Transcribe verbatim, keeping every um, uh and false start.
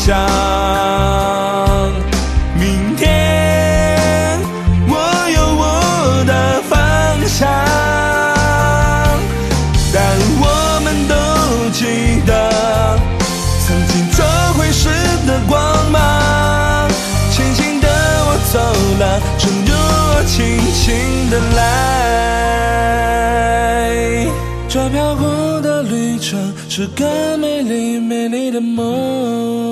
向。明天我有我的方向，但我们都记得曾经这会是的光芒。前行的我走了，正如我轻轻的来。这飘忽的旅程是个美丽美丽的梦。